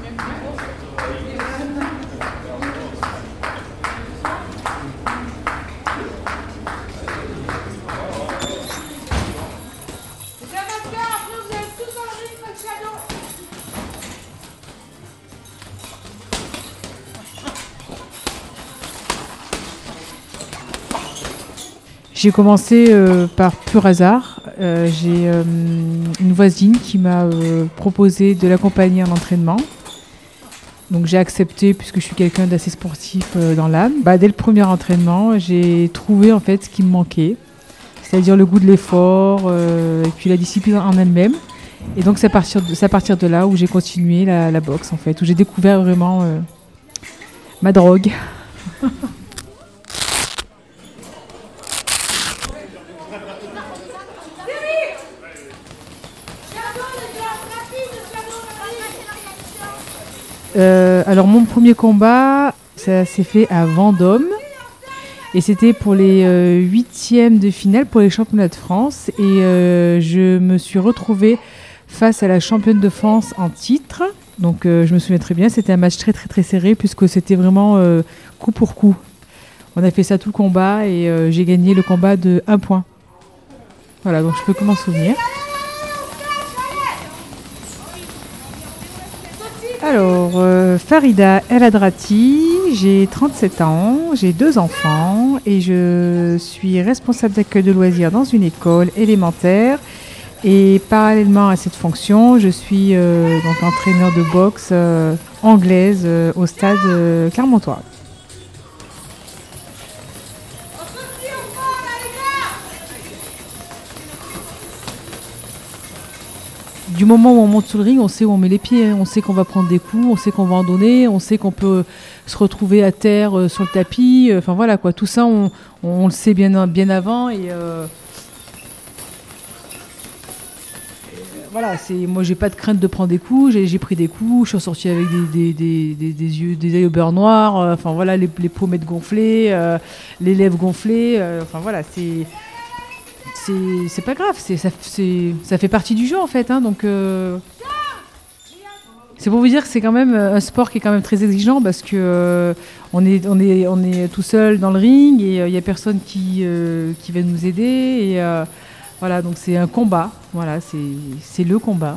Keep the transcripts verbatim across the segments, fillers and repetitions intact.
J'ai commencé euh, par pur hasard. Euh, j'ai euh, une voisine qui m'a euh, proposé de l'accompagner en entraînement. Donc j'ai accepté puisque je suis quelqu'un d'assez sportif euh, dans l'âme. Bah, dès le premier entraînement, j'ai trouvé en fait ce qui me manquait, c'est-à-dire le goût de l'effort euh, et puis la discipline en elle-même. Et donc c'est à partir de, c'est à partir de là où j'ai continué la, la boxe en fait, où j'ai découvert vraiment euh, ma drogue. Euh, alors mon premier combat, ça s'est fait à Vendôme et c'était pour les euh, huitièmes de finale pour les championnats de France et euh, je me suis retrouvée face à la championne de France en titre. Donc euh, je me souviens très bien, c'était un match très très très serré puisque c'était vraiment euh, coup pour coup. On a fait ça tout le combat et euh, j'ai gagné le combat de un point. Voilà, donc je peux que m'en souvenir. Alors, euh, Farida El Hadrati, j'ai trente-sept ans, j'ai deux enfants et je suis responsable d'accueil de loisirs dans une école élémentaire. Et parallèlement à cette fonction, je suis euh, donc entraîneur de boxe euh, anglaise euh, au stade euh, Clermontois. Du moment où on monte sur le ring, on sait où on met les pieds, hein. On sait qu'on va prendre des coups, on sait qu'on va en donner, on sait qu'on peut se retrouver à terre euh, sur le tapis. Enfin euh, voilà quoi, tout ça on, on, on le sait bien, bien avant et euh, voilà, c'est, moi j'ai pas de crainte de prendre des coups, j'ai, j'ai pris des coups, je suis ressortie avec des, des, des, des, des yeux, des yeux au beurre noir, euh, enfin voilà, les, les pommettes gonflées, euh, les lèvres gonflées, euh, enfin voilà, c'est. C'est, c'est pas grave, c'est, ça, c'est, ça fait partie du jeu en fait, hein, donc euh, c'est pour vous dire que c'est quand même un sport qui est quand même très exigeant parce que euh, on est, on est, on est tout seul dans le ring et il euh, y a personne qui, euh, qui va nous aider et euh, voilà, donc c'est un combat, voilà, c'est, c'est le combat.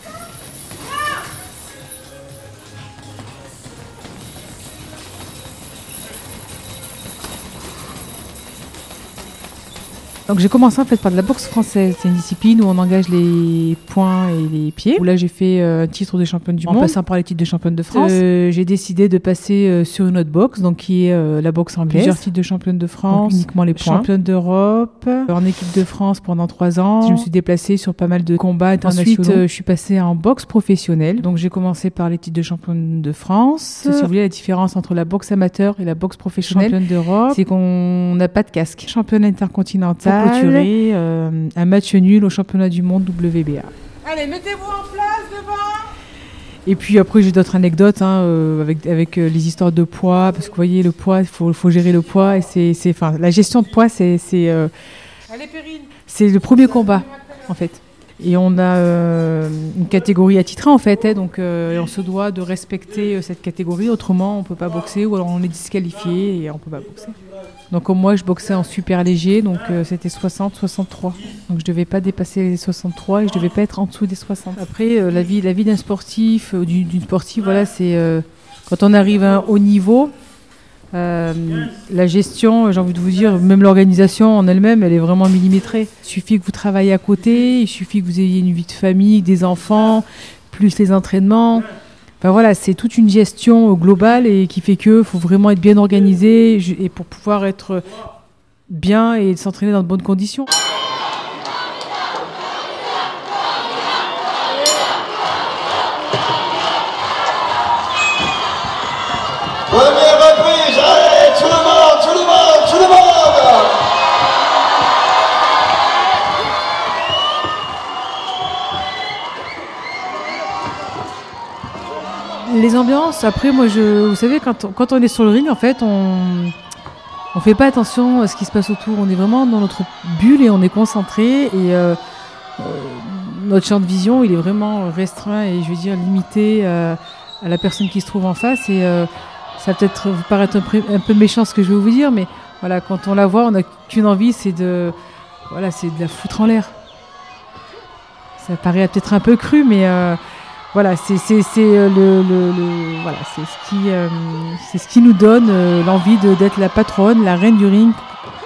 Donc j'ai commencé en fait par de la boxe française. C'est une discipline où on engage les poings et les pieds. Où là j'ai fait euh, un titre de championne du monde en passant par les titres de championne de France. Euh, j'ai décidé de passer euh, sur une autre boxe, donc qui est euh, la boxe anglaise. Plusieurs titres de championne de France, donc uniquement les poings. Championne d'Europe, euh, en équipe de France pendant trois ans. Je me suis déplacée sur pas mal de combats internationaux. Ensuite, euh, je suis passée en boxe professionnelle. Donc j'ai commencé par les titres de championne de France. C'est, si vous voulez, la différence entre la boxe amateur et la boxe professionnelle. Championne d'Europe, c'est qu'on n'a pas de casque. Championne intercontinentale. Clôturer euh, un match nul au championnat du monde W B A. Allez, mettez-vous en place devant. Et puis après j'ai d'autres anecdotes hein, euh, avec, avec euh, les histoires de poids, parce que vous voyez le poids, il faut, faut gérer le poids et c'est, c'est, enfin, la gestion de poids c'est, c'est, euh, Allez, Perrine. C'est le premier combat en fait. Et on a euh, une catégorie attitrée en fait, hein, donc euh, on se doit de respecter euh, cette catégorie, autrement on ne peut pas boxer ou alors on est disqualifié et on ne peut pas boxer. Donc moi je boxais en super léger, donc euh, c'était soixante soixante-trois. Donc je ne devais pas dépasser les soixante-trois et je ne devais pas être en dessous des soixante. Après euh, la vie, la vie d'un sportif, euh, d'une, d'une sportive, voilà, c'est euh, quand on arrive à un haut niveau, euh, la gestion, j'ai envie de vous dire, même l'organisation en elle-même, elle est vraiment millimétrée. Il suffit que vous travaillez à côté, il suffit que vous ayez une vie de famille, des enfants, plus les entraînements. Enfin voilà, c'est toute une gestion globale et qui fait qu'il faut vraiment être bien organisé et pour pouvoir être bien et s'entraîner dans de bonnes conditions. Première reprise, allez, tout le monde, tout le monde, tout le monde. Les ambiances, après moi je, vous savez quand on, quand on est sur le ring en fait on on fait pas attention à ce qui se passe autour, on est vraiment dans notre bulle et on est concentré et euh, euh, notre champ de vision il est vraiment restreint et je veux dire limité euh, à la personne qui se trouve en face. Et euh, ça va peut-être vous paraître un, pré- un peu méchant ce que je vais vous dire, mais voilà, quand on la voit, on n'a qu'une envie, c'est de, voilà, c'est de la foutre en l'air. Ça paraît peut-être un peu cru, mais euh, voilà, c'est, c'est, c'est, le, le, le, voilà, c'est, ce qui, euh, c'est ce qui nous donne euh, l'envie de, d'être la patronne, la reine du ring.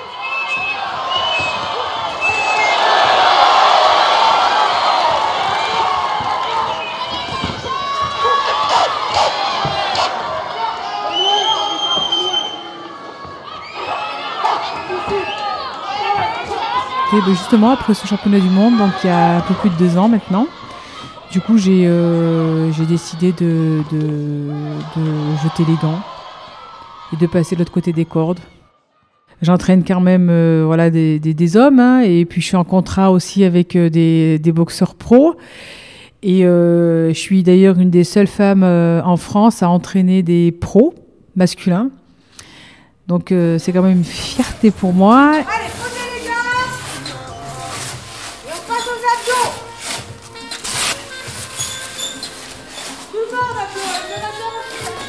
Et justement, après ce championnat du monde, donc il y a un peu plus de deux ans maintenant, du coup j'ai, euh, j'ai décidé de, de, de jeter les gants et de passer de l'autre côté des cordes. J'entraîne quand même euh, voilà, des, des, des hommes, hein, et puis je suis en contrat aussi avec euh, des, des boxeurs pros. Et euh, je suis d'ailleurs une des seules femmes euh, en France à entraîner des pros masculins. Donc euh, c'est quand même une fierté pour moi. Allez, posez les gars. Et on passe aux abdos. Tout le monde abdos, le abdos.